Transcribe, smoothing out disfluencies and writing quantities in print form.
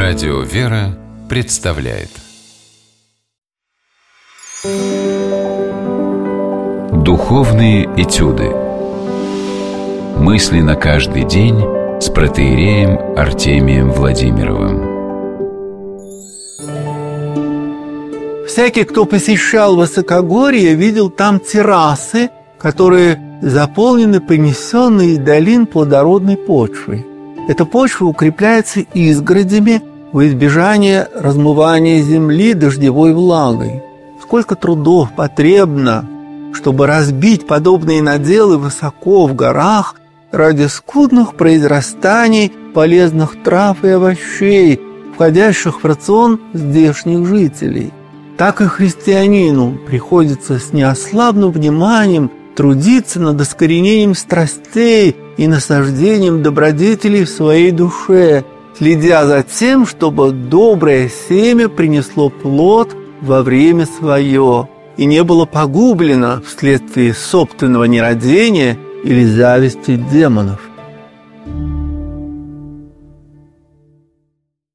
Радио «Вера» представляет Духовные этюды. Мысли на каждый день с протоиереем Артемием Владимировым. Всякий, кто посещал Высокогорье, видел там террасы, которые заполнены принесенной из долин плодородной почвой. Эта почва укрепляется изгородями во избежание размывания земли дождевой влагой. Сколько трудов потребно, чтобы разбить подобные наделы высоко в горах ради скудных произрастаний полезных трав и овощей, входящих в рацион здешних жителей. Так и христианину приходится с неослабным вниманием трудиться над искоренением страстей и насаждением добродетелей в своей душе, следя за тем, чтобы доброе семя принесло плод во время свое и не было погублено вследствие собственного нерадения или зависти демонов.